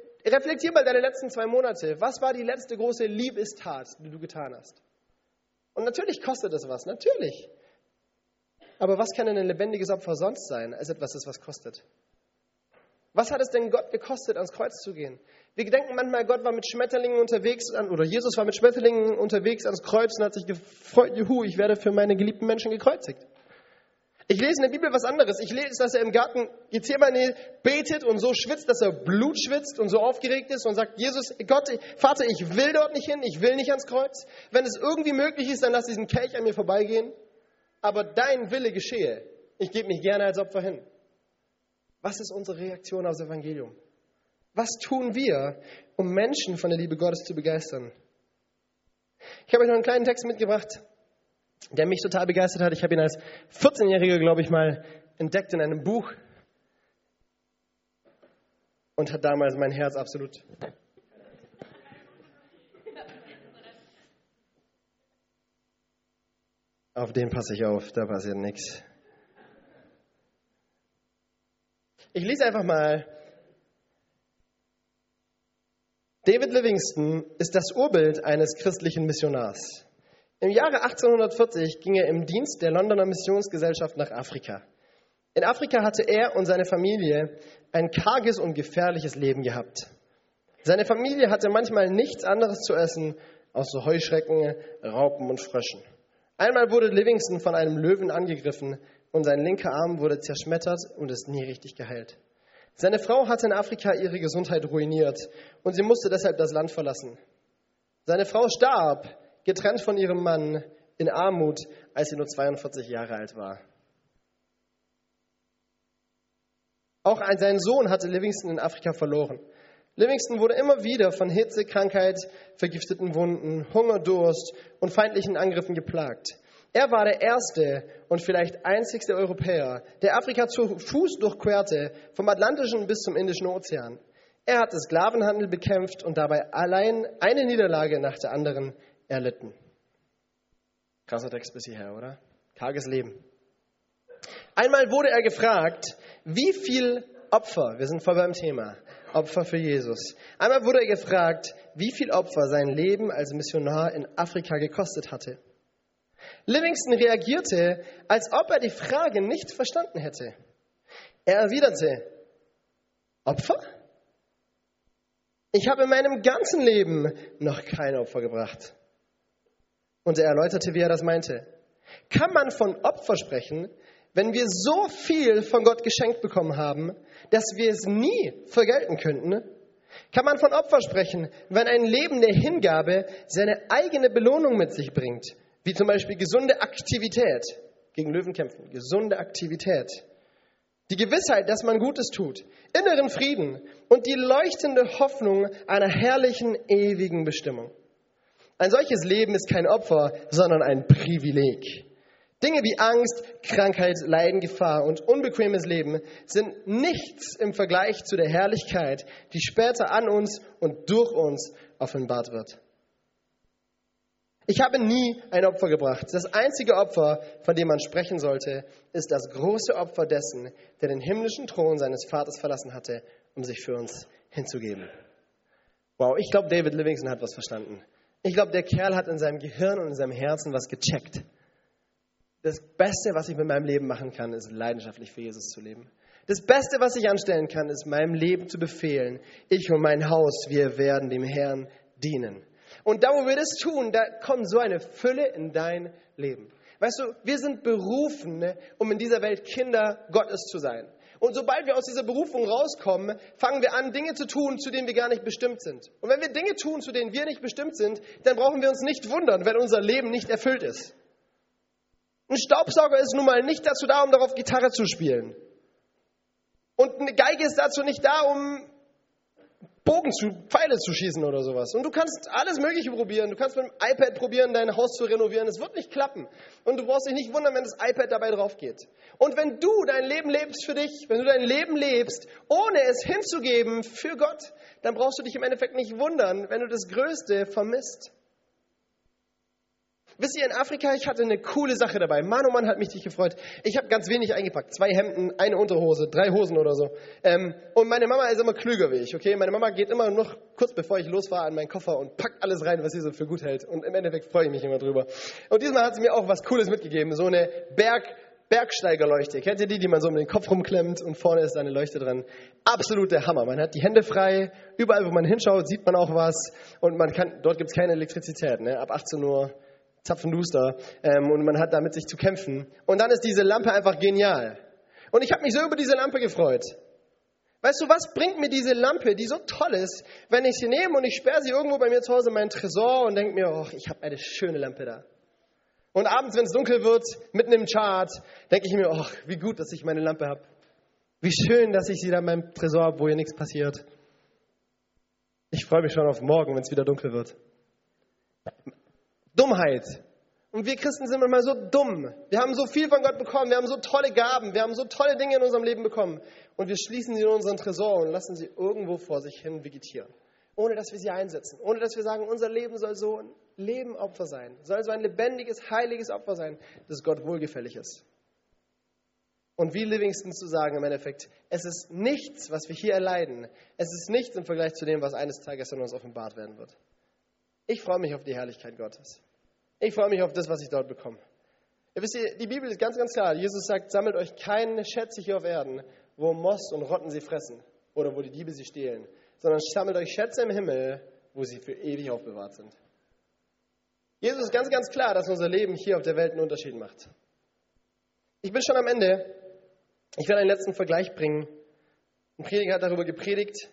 Reflektier mal deine letzten 2 Monate. Was war die letzte große Liebestat, die du getan hast? Und natürlich kostet es was, natürlich. Aber was kann denn ein lebendiges Opfer sonst sein, als etwas, das was kostet? Was hat es denn Gott gekostet, ans Kreuz zu gehen? Wir denken manchmal, Gott war mit Schmetterlingen unterwegs, oder Jesus war mit Schmetterlingen unterwegs ans Kreuz und hat sich gefreut, juhu, ich werde für meine geliebten Menschen gekreuzigt. Ich lese in der Bibel was anderes. Ich lese, dass er im Garten Gethsemane betet und so schwitzt, dass er Blut schwitzt und so aufgeregt ist und sagt, Jesus, Gott, Vater, ich will dort nicht hin, ich will nicht ans Kreuz. Wenn es irgendwie möglich ist, dann lass diesen Kelch an mir vorbeigehen. Aber dein Wille geschehe. Ich gebe mich gerne als Opfer hin. Was ist unsere Reaktion aufs Evangelium? Was tun wir, um Menschen von der Liebe Gottes zu begeistern? Ich habe euch noch einen kleinen Text mitgebracht, der mich total begeistert hat. Ich habe ihn als 14-Jähriger, glaube ich, mal entdeckt in einem Buch und hat damals mein Herz absolut... Auf den passe ich auf, da passiert nichts. Ich lese einfach mal. David Livingstone ist das Urbild eines christlichen Missionars. Im Jahre 1840 ging er im Dienst der Londoner Missionsgesellschaft nach Afrika. In Afrika hatte er und seine Familie ein karges und gefährliches Leben gehabt. Seine Familie hatte manchmal nichts anderes zu essen, außer Heuschrecken, Raupen und Fröschen. Einmal wurde Livingstone von einem Löwen angegriffen und sein linker Arm wurde zerschmettert und ist nie richtig geheilt. Seine Frau hatte in Afrika ihre Gesundheit ruiniert und sie musste deshalb das Land verlassen. Seine Frau starb, getrennt von ihrem Mann, in Armut, als sie nur 42 Jahre alt war. Auch seinen Sohn hatte Livingstone in Afrika verloren. Livingstone wurde immer wieder von Hitze, Krankheit, vergifteten Wunden, Hunger, Durst und feindlichen Angriffen geplagt. Er war der erste und vielleicht einzigste Europäer, der Afrika zu Fuß durchquerte, vom Atlantischen bis zum Indischen Ozean. Er hat den Sklavenhandel bekämpft und dabei allein eine Niederlage nach der anderen erlitten. Krasser Text bis hierher, oder? Karges Leben. Einmal wurde er gefragt, wie viel Opfer, wir sind voll beim Thema, Opfer für Jesus. Einmal wurde er gefragt, wie viel Opfer sein Leben als Missionar in Afrika gekostet hatte. Livingstone reagierte, als ob er die Frage nicht verstanden hätte. Er erwiderte, Opfer? Ich habe in meinem ganzen Leben noch kein Opfer gebracht. Und er erläuterte, wie er das meinte. Kann man von Opfer sprechen, wenn wir so viel von Gott geschenkt bekommen haben, dass wir es nie vergelten könnten? Kann man von Opfer sprechen, wenn ein Leben der Hingabe seine eigene Belohnung mit sich bringt? Wie zum Beispiel gesunde Aktivität, gegen Löwen kämpfen, gesunde Aktivität. Die Gewissheit, dass man Gutes tut, inneren Frieden und die leuchtende Hoffnung einer herrlichen, ewigen Bestimmung. Ein solches Leben ist kein Opfer, sondern ein Privileg. Dinge wie Angst, Krankheit, Leiden, Gefahr und unbequemes Leben sind nichts im Vergleich zu der Herrlichkeit, die später an uns und durch uns offenbart wird. Ich habe nie ein Opfer gebracht. Das einzige Opfer, von dem man sprechen sollte, ist das große Opfer dessen, der den himmlischen Thron seines Vaters verlassen hatte, um sich für uns hinzugeben. Wow, ich glaube, David Livingstone hat was verstanden. Ich glaube, der Kerl hat in seinem Gehirn und in seinem Herzen was gecheckt. Das Beste, was ich mit meinem Leben machen kann, ist leidenschaftlich für Jesus zu leben. Das Beste, was ich anstellen kann, ist meinem Leben zu befehlen. Ich und mein Haus, wir werden dem Herrn dienen. Und da, wo wir das tun, da kommt so eine Fülle in dein Leben. Weißt du, wir sind berufen, um in dieser Welt Kinder Gottes zu sein. Und sobald wir aus dieser Berufung rauskommen, fangen wir an, Dinge zu tun, zu denen wir gar nicht bestimmt sind. Und wenn wir Dinge tun, zu denen wir nicht bestimmt sind, dann brauchen wir uns nicht wundern, wenn unser Leben nicht erfüllt ist. Ein Staubsauger ist nun mal nicht dazu da, um darauf Gitarre zu spielen. Und eine Geige ist dazu nicht da, um Pfeile zu schießen oder sowas. Und du kannst alles Mögliche probieren. Du kannst mit dem iPad probieren, dein Haus zu renovieren. Es wird nicht klappen. Und du brauchst dich nicht wundern, wenn das iPad dabei drauf geht. Und wenn du dein Leben lebst für dich, wenn du dein Leben lebst, ohne es hinzugeben für Gott, dann brauchst du dich im Endeffekt nicht wundern, wenn du das Größte vermisst. Wisst ihr, in Afrika, ich hatte eine coole Sache dabei. Mann, oh Mann, hat mich dich gefreut. Ich habe ganz wenig eingepackt. 2 Hemden, eine Unterhose, 3 Hosen oder so. Und meine Mama ist immer klüger wie ich, okay? Meine Mama geht immer noch kurz bevor ich losfahre an meinen Koffer und packt alles rein, was sie so für gut hält. Und im Endeffekt freue ich mich immer drüber. Und diesmal hat sie mir auch was Cooles mitgegeben. So eine Bergsteigerleuchte. Kennt ihr die man so um den Kopf rumklemmt und vorne ist eine Leuchte dran? Absoluter Hammer. Man hat die Hände frei. Überall, wo man hinschaut, sieht man auch was. Und dort gibt es keine Elektrizität, ne? Ab 18 Uhr. Zapfenduster, und man hat damit sich zu kämpfen. Und dann ist diese Lampe einfach genial. Und ich habe mich so über diese Lampe gefreut. Weißt du, was bringt mir diese Lampe, die so toll ist, wenn ich sie nehme und ich sperre sie irgendwo bei mir zu Hause in meinen Tresor und denke mir, oh, ich habe eine schöne Lampe da. Und abends, wenn es dunkel wird, mitten im Chart, denke ich mir, oh, wie gut, dass ich meine Lampe habe. Wie schön, dass ich sie da in meinem Tresor habe, wo hier nichts passiert. Ich freue mich schon auf morgen, wenn es wieder dunkel wird. Dummheit. Und wir Christen sind manchmal so dumm. Wir haben so viel von Gott bekommen. Wir haben so tolle Gaben. Wir haben so tolle Dinge in unserem Leben bekommen. Und wir schließen sie in unseren Tresor und lassen sie irgendwo vor sich hin vegetieren. Ohne dass wir sie einsetzen. Ohne dass wir sagen, unser Leben soll so ein Lebenopfer sein. Soll so ein lebendiges, heiliges Opfer sein, das Gott wohlgefällig ist. Und wie Livingston zu sagen im Endeffekt, es ist nichts, was wir hier erleiden. Es ist nichts im Vergleich zu dem, was eines Tages in uns offenbart werden wird. Ich freue mich auf die Herrlichkeit Gottes. Ich freue mich auf das, was ich dort bekomme. Ihr wisst, die Bibel ist ganz, ganz klar. Jesus sagt, sammelt euch keine Schätze hier auf Erden, wo Moss und Rotten sie fressen oder wo die Diebe sie stehlen, sondern sammelt euch Schätze im Himmel, wo sie für ewig aufbewahrt sind. Jesus ist ganz, ganz klar, dass unser Leben hier auf der Welt einen Unterschied macht. Ich bin schon am Ende. Ich werde einen letzten Vergleich bringen. Ein Prediger hat darüber gepredigt.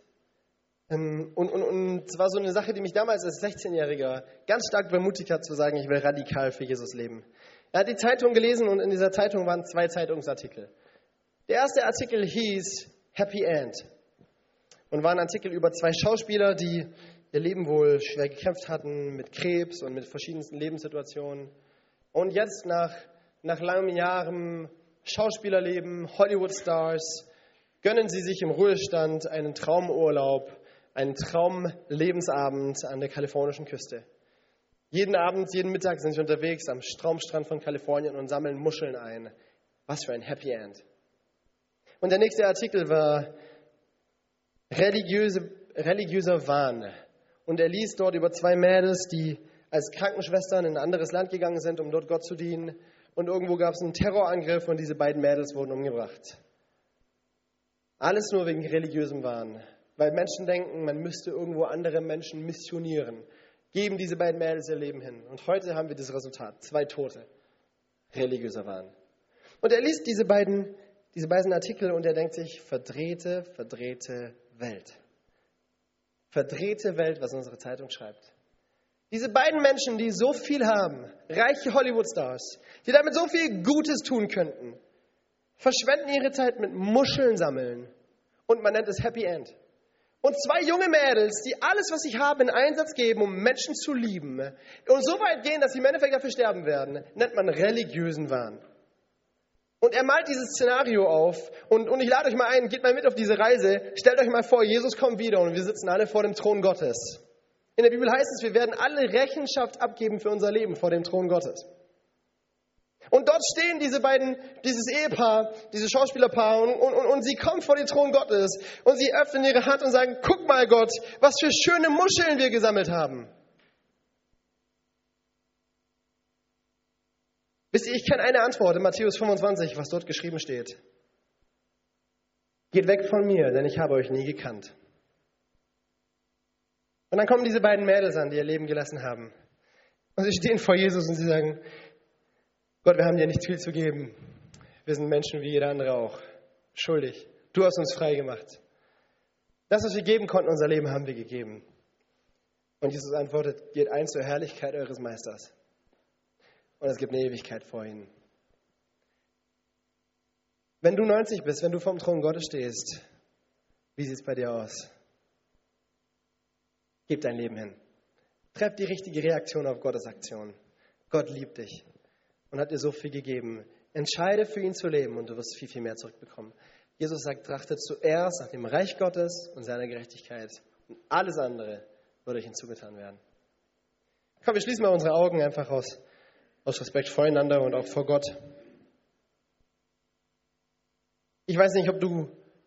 Und es war so eine Sache, die mich damals als 16-Jähriger ganz stark bemutigt hat, zu sagen, ich will radikal für Jesus leben. Er hat die Zeitung gelesen und in dieser Zeitung waren 2 Zeitungsartikel. Der erste Artikel hieß Happy End und war ein Artikel über 2 Schauspieler, die ihr Leben wohl schwer gekämpft hatten mit Krebs und mit verschiedensten Lebenssituationen. Und jetzt nach langen Jahren Schauspielerleben, Hollywood-Stars, gönnen sie sich im Ruhestand einen Traumurlaub, einen Traumlebensabend an der kalifornischen Küste. Jeden Abend, jeden Mittag sind sie unterwegs am Traumstrand von Kalifornien und sammeln Muscheln ein. Was für ein Happy End. Und der nächste Artikel war religiöser Wahn. Und er liest dort über 2 Mädels, die als Krankenschwestern in ein anderes Land gegangen sind, um dort Gott zu dienen. Und irgendwo gab es einen Terrorangriff und diese beiden Mädels wurden umgebracht. Alles nur wegen religiösem Wahn. Weil Menschen denken, man müsste irgendwo andere Menschen missionieren. Geben diese beiden Mädels ihr Leben hin. Und heute haben wir das Resultat. 2 Tote. Religiöser Wahn. Und er liest diese beiden Artikel und er denkt sich, verdrehte Welt. Verdrehte Welt, was unsere Zeitung schreibt. Diese beiden Menschen, die so viel haben, reiche Hollywood-Stars, die damit so viel Gutes tun könnten, verschwenden ihre Zeit mit Muscheln sammeln und man nennt es Happy End. Und 2 junge Mädels, die alles, was sie haben, in Einsatz geben, um Menschen zu lieben und so weit gehen, dass sie im Endeffekt dafür sterben werden, nennt man religiösen Wahn. Und er malt dieses Szenario auf und ich lade euch mal ein, geht mal mit auf diese Reise, stellt euch mal vor, Jesus kommt wieder und wir sitzen alle vor dem Thron Gottes. In der Bibel heißt es, wir werden alle Rechenschaft abgeben für unser Leben vor dem Thron Gottes. Und dort stehen dieses Ehepaar, dieses Schauspielerpaar und sie kommen vor den Thron Gottes und sie öffnen ihre Hand und sagen, guck mal Gott, was für schöne Muscheln wir gesammelt haben. Wisst ihr, ich kenne eine Antwort in Matthäus 25, was dort geschrieben steht. Geht weg von mir, denn ich habe euch nie gekannt. Und dann kommen diese beiden Mädels an, die ihr Leben gelassen haben. Und sie stehen vor Jesus und sie sagen, Gott, wir haben dir nicht viel zu geben. Wir sind Menschen wie jeder andere auch. Schuldig. Du hast uns frei gemacht. Das, was wir geben konnten, unser Leben haben wir gegeben. Und Jesus antwortet, geht ein zur Herrlichkeit eures Meisters. Und es gibt eine Ewigkeit vor ihnen. Wenn du 90 bist, wenn du vom Thron Gottes stehst, wie sieht es bei dir aus? Gib dein Leben hin. Treff die richtige Reaktion auf Gottes Aktion. Gott liebt dich und hat dir so viel gegeben. Entscheide für ihn zu leben und du wirst viel, viel mehr zurückbekommen. Jesus sagt, trachtet zuerst nach dem Reich Gottes und seiner Gerechtigkeit und alles andere wird euch hinzugetan werden. Komm, wir schließen mal unsere Augen einfach aus aus Respekt voreinander und auch vor Gott. Ich weiß nicht, ob du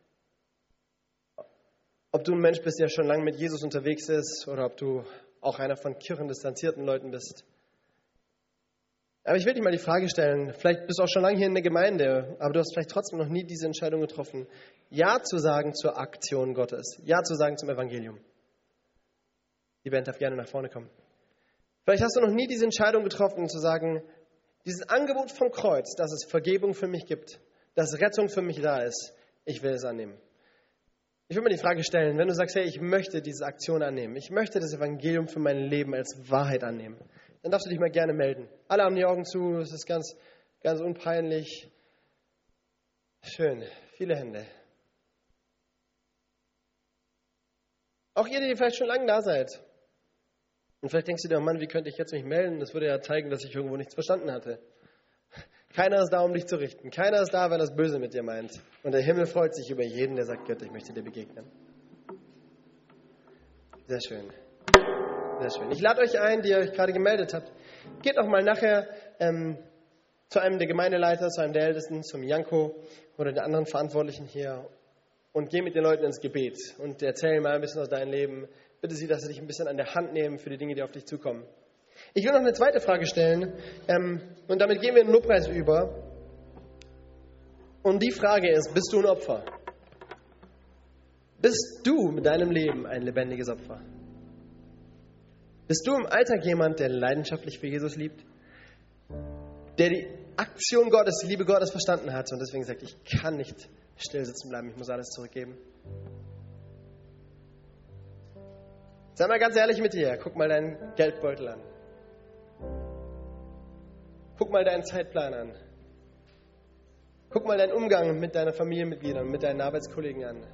ein Mensch bist, der schon lange mit Jesus unterwegs ist oder ob du auch einer von kirchendistanzierten Leuten bist. Aber ich will dir mal die Frage stellen, vielleicht bist du auch schon lange hier in der Gemeinde, aber du hast vielleicht trotzdem noch nie diese Entscheidung getroffen, Ja zu sagen zur Aktion Gottes, Ja zu sagen zum Evangelium. Die Band darf gerne nach vorne kommen. Vielleicht hast du noch nie diese Entscheidung getroffen, zu sagen, dieses Angebot vom Kreuz, dass es Vergebung für mich gibt, dass Rettung für mich da ist, ich will es annehmen. Ich will mir die Frage stellen, wenn du sagst, hey, ich möchte diese Aktion annehmen, ich möchte das Evangelium für mein Leben als Wahrheit annehmen, dann darfst du dich mal gerne melden. Alle haben die Augen zu, es ist ganz, ganz unpeinlich. Schön, viele Hände. Auch ihr, die vielleicht schon lange da seid. Und vielleicht denkst du dir, Mann, wie könnte ich jetzt mich melden? Das würde ja zeigen, dass ich irgendwo nichts verstanden hatte. Keiner ist da, um dich zu richten. Keiner ist da, weil er es böse mit dir meint. Und der Himmel freut sich über jeden, der sagt, Gott, ich möchte dir begegnen. Sehr schön. Sehr schön. Ich lade euch ein, die ihr euch gerade gemeldet habt. Geht auch mal nachher zu einem der Gemeindeleiter, zu einem der Ältesten, zum Janko oder den anderen Verantwortlichen hier und geh mit den Leuten ins Gebet und erzähl mal ein bisschen aus deinem Leben. Bitte sie, dass sie dich ein bisschen an der Hand nehmen für die Dinge, die auf dich zukommen. Ich will noch eine zweite Frage stellen und damit gehen wir in den Lobpreis über. Und die Frage ist, bist du ein Opfer? Bist du mit deinem Leben ein lebendiges Opfer? Bist du im Alltag jemand, der leidenschaftlich für Jesus liebt? Der die Aktion Gottes, die Liebe Gottes verstanden hat und deswegen sagt, ich kann nicht still sitzen bleiben, ich muss alles zurückgeben? Sei mal ganz ehrlich mit dir, guck mal deinen Geldbeutel an. Guck mal deinen Zeitplan an. Guck mal deinen Umgang mit deinen Familienmitgliedern, mit deinen Arbeitskollegen an.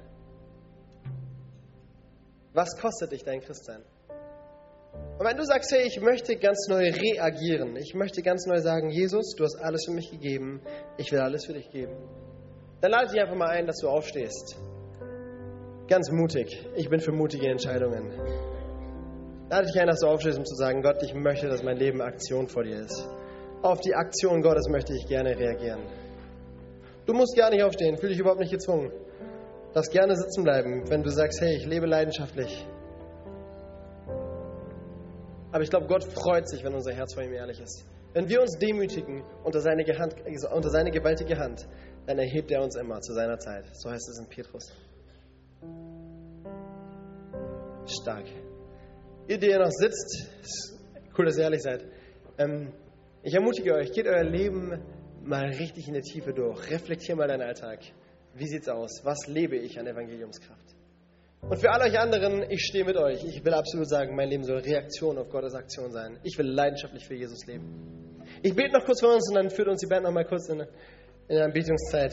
Was kostet dich dein Christsein? Und wenn du sagst, hey, ich möchte ganz neu reagieren, ich möchte ganz neu sagen, Jesus, du hast alles für mich gegeben, ich will alles für dich geben, dann lade ich dich einfach mal ein, dass du aufstehst. Ganz mutig. Ich bin für mutige Entscheidungen. Lade dich ein, dass du aufstehst, um zu sagen, Gott, ich möchte, dass mein Leben Aktion vor dir ist. Auf die Aktion Gottes möchte ich gerne reagieren. Du musst gar nicht aufstehen, fühl dich überhaupt nicht gezwungen. Du darfst gerne sitzen bleiben, wenn du sagst, hey, ich lebe leidenschaftlich. Aber ich glaube, Gott freut sich, wenn unser Herz vor ihm ehrlich ist. Wenn wir uns demütigen unter seine gewaltige Hand, dann erhebt er uns immer zu seiner Zeit. So heißt es in Petrus. Stark. Ihr, die ihr noch sitzt, cool, dass ihr ehrlich seid. Ich ermutige euch, geht euer Leben mal richtig in die Tiefe durch. Reflektier mal deinen Alltag. Wie sieht's aus? Was lebe ich an Evangeliumskraft? Und für all euch anderen, ich stehe mit euch. Ich will absolut sagen, mein Leben soll Reaktion auf Gottes Aktion sein. Ich will leidenschaftlich für Jesus leben. Ich bete noch kurz für uns und dann führt uns die Band noch mal kurz in eine Anbetungszeit.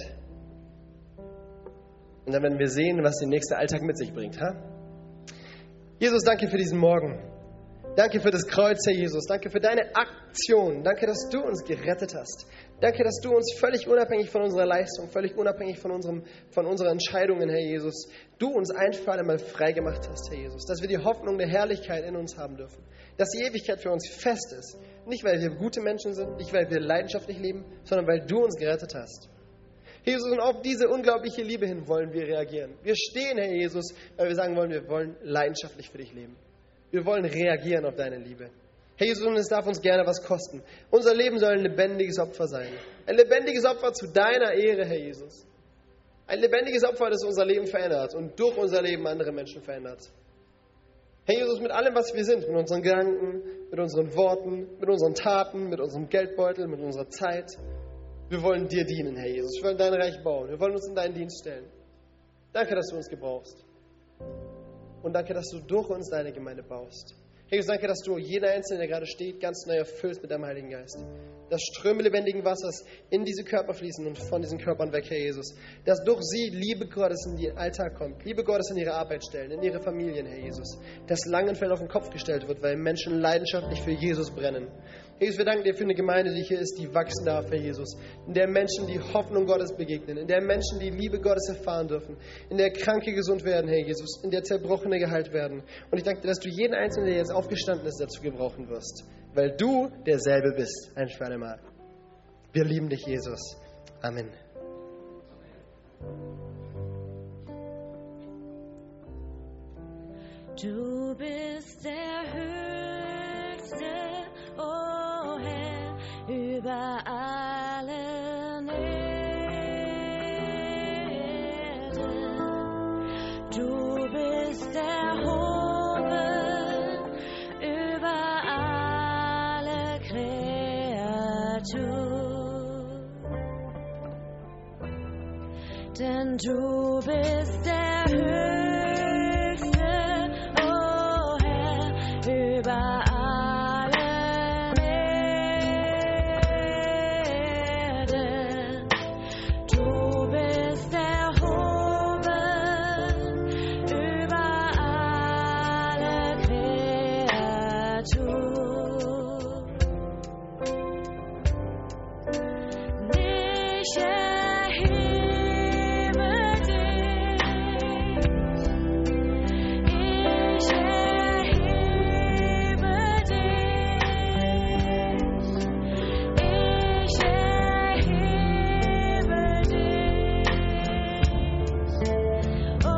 Und dann werden wir sehen, was der nächste Alltag mit sich bringt. Ha? Jesus, danke für diesen Morgen. Danke für das Kreuz, Herr Jesus. Danke für deine Aktion. Danke, dass du uns gerettet hast. Danke, dass du uns völlig unabhängig von unserer Leistung, völlig unabhängig von unseren Entscheidungen, Herr Jesus, du uns ein für alle Mal frei gemacht hast, Herr Jesus. Dass wir die Hoffnung der Herrlichkeit in uns haben dürfen. Dass die Ewigkeit für uns fest ist. Nicht, weil wir gute Menschen sind, nicht, weil wir leidenschaftlich leben, sondern weil du uns gerettet hast. Herr Jesus, und auf diese unglaubliche Liebe hin wollen wir reagieren. Wir stehen, Herr Jesus, weil wir sagen wollen, wir wollen leidenschaftlich für dich leben. Wir wollen reagieren auf deine Liebe. Herr Jesus, und es darf uns gerne was kosten. Unser Leben soll ein lebendiges Opfer sein. Ein lebendiges Opfer zu deiner Ehre, Herr Jesus. Ein lebendiges Opfer, das unser Leben verändert und durch unser Leben andere Menschen verändert. Herr Jesus, mit allem, was wir sind, mit unseren Gedanken, mit unseren Worten, mit unseren Taten, mit unserem Geldbeutel, mit unserer Zeit, wir wollen dir dienen, Herr Jesus. Wir wollen dein Reich bauen. Wir wollen uns in deinen Dienst stellen. Danke, dass du uns gebrauchst. Und danke, dass du durch uns deine Gemeinde baust. Herr Jesus, danke, dass du jeden Einzelnen, der gerade steht, ganz neu erfüllst mit deinem Heiligen Geist. Dass Ströme lebendigen Wassers in diese Körper fließen und von diesen Körpern weg, Herr Jesus. Dass durch sie Liebe Gottes in den Alltag kommt, Liebe Gottes in ihre Arbeit stellen, in ihre Familien, Herr Jesus. Dass Langenfeld auf den Kopf gestellt wird, weil Menschen leidenschaftlich für Jesus brennen. Herr Jesus, wir danken dir für eine Gemeinde, die hier ist, die wachsen darf, Herr Jesus. In der Menschen die Hoffnung Gottes begegnen, in der Menschen die Liebe Gottes erfahren dürfen, in der Kranke gesund werden, Herr Jesus, in der Zerbrochene geheilt werden. Und ich danke dir, dass du jeden Einzelnen, der jetzt aufgestanden ist, dazu gebrauchen wirst. weil du derselbe bist, ein für alle Mal. Wir lieben dich, Jesus. Amen. Du bist der Höchste, o Herr, über allen Erden. Du bist erhoben über alle Kreatur. Denn du bist der Höchste, über allen Erden. Du bist erhoben über alle Kreatur. Ich erhebe dich. Ich erhebe dich. Ich erhebe dich. O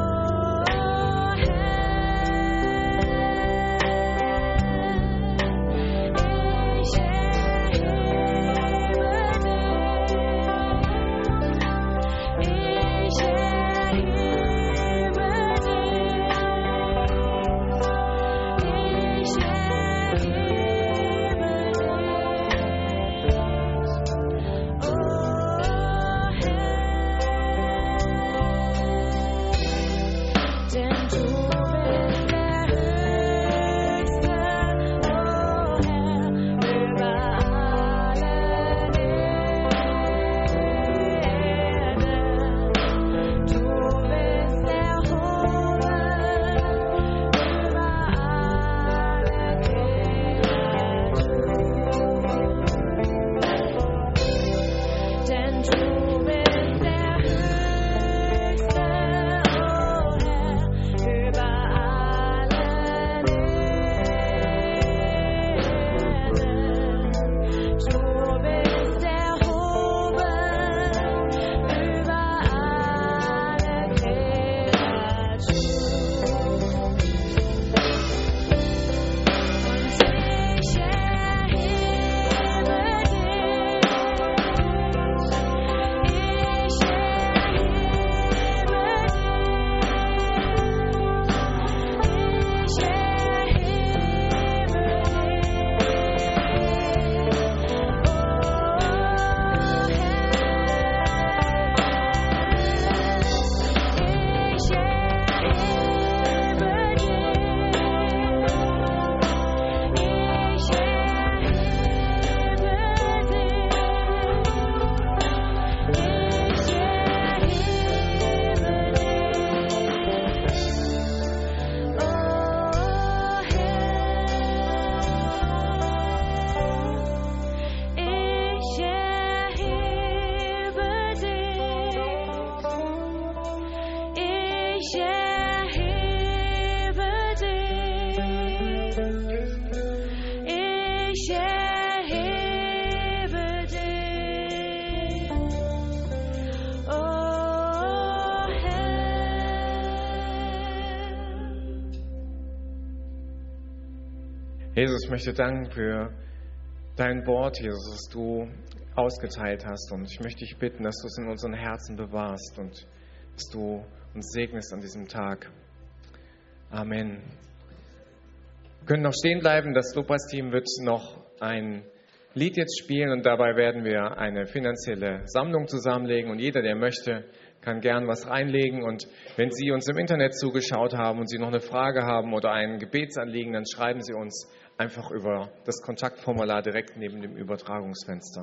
Jesus, ich möchte danken für dein Wort, Jesus, das du ausgeteilt hast. Und ich möchte dich bitten, dass du es in unseren Herzen bewahrst und dass du uns segnest an diesem Tag. Amen. Wir können noch stehen bleiben. Das Lobpreisteam wird noch ein Lied jetzt spielen und dabei werden wir eine finanzielle Sammlung zusammenlegen. Und jeder, der möchte, kann gern was reinlegen. Und wenn Sie uns im Internet zugeschaut haben und Sie noch eine Frage haben oder ein Gebetsanliegen, dann schreiben Sie uns einfach über das Kontaktformular direkt neben dem Übertragungsfenster.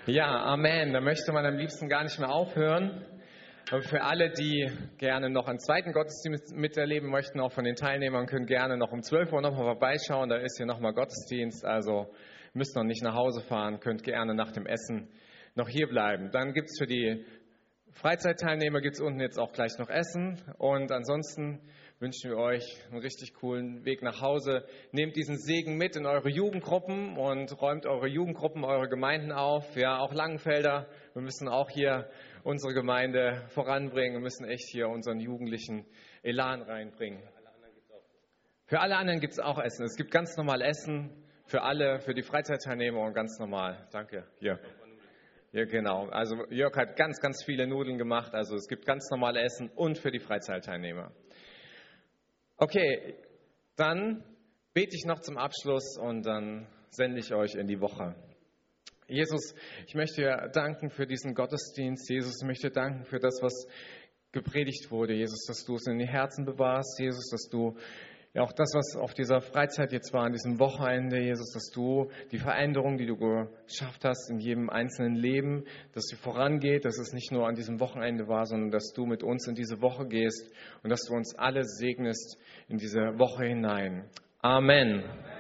Ja, Amen. Da möchte man am liebsten gar nicht mehr aufhören. Aber für alle, die gerne noch einen zweiten Gottesdienst miterleben möchten, auch von den Teilnehmern, können gerne noch um 12 Uhr nochmal vorbeischauen. Da ist hier nochmal Gottesdienst, also müsst noch nicht nach Hause fahren, könnt gerne nach dem Essen noch hier bleiben. Dann gibt es für die Freizeitteilnehmer gibt's unten jetzt auch gleich noch Essen. Und ansonsten wünschen wir euch einen richtig coolen Weg nach Hause. Nehmt diesen Segen mit in eure Jugendgruppen und räumt eure Jugendgruppen, eure Gemeinden auf. Ja, auch Langenfelder. Wir müssen auch hier unsere Gemeinde voranbringen. Wir müssen echt hier unseren jugendlichen Elan reinbringen. Für alle anderen gibt es auch Essen. Es gibt ganz normal Essen für alle, für die Freizeitteilnehmer und ganz normal. Danke. Hier. Ja, genau. Also Jörg hat ganz, ganz viele Nudeln gemacht. Also es gibt ganz normale Essen und für die Freizeitteilnehmer. Okay, dann bete ich noch zum Abschluss und dann sende ich euch in die Woche. Jesus, ich möchte dir danken für diesen Gottesdienst. Jesus, ich möchte dir danken für das, was gepredigt wurde. Jesus, dass du es in die Herzen bewahrst. Jesus, dass du ja auch das, was auf dieser Freizeit jetzt war, an diesem Wochenende, Jesus, dass du die Veränderung, die du geschafft hast in jedem einzelnen Leben, dass sie vorangeht, dass es nicht nur an diesem Wochenende war, sondern dass du mit uns in diese Woche gehst und dass du uns alle segnest in diese Woche hinein. Amen.